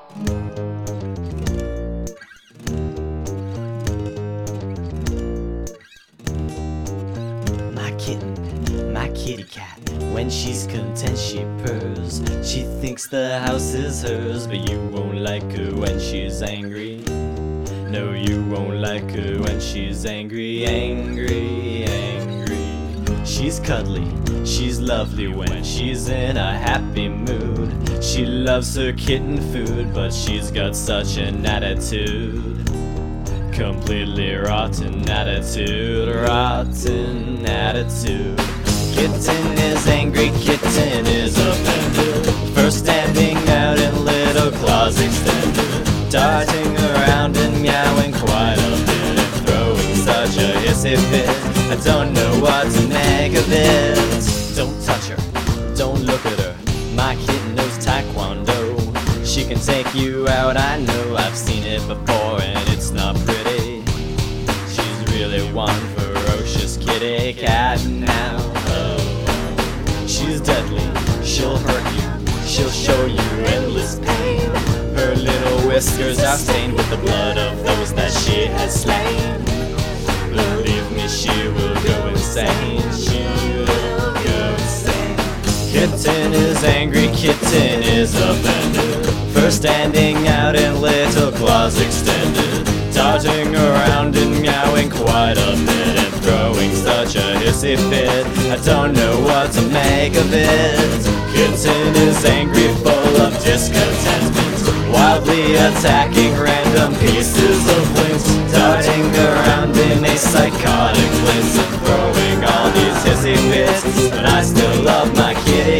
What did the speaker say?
My kitten, my kitty cat, when she's content she purrs. She thinks the house is hers, but you won't like her when she's angry. No, you won't like her when she's angry, angry, angry. She's cuddly, she's lovely when she's in a happy mood. She loves her kitten food, but she's got such an attitude. Completely rotten attitude, rotten attitude. Kitten is angry, kitten is offended. First standing out in little claws extended, darting around and meowing quite a bit, and throwing such a hissy fit. I don't know what to make of it. Don't touch her, don't look at her. My kitten knows taekwondo. She can take you out, I know, I've seen it before and it's not pretty. She's really one ferocious kitty cat now. Oh, she's deadly, she'll hurt you, she'll show you endless pain. Her little whiskers are stained with the blood of those that she has slain. Believe me, she will go insane, she will go insane. Kitten is angry, kitten is offended. First standing out in little claws extended, darting around and meowing quite a bit, and throwing such a hissy fit. I don't know what to make of it. Kitten is angry, full of discontentment, wildly attacking random pieces of lint, darting around in a psychotic blitz, and throwing all these hissy fits. But I still love my kitty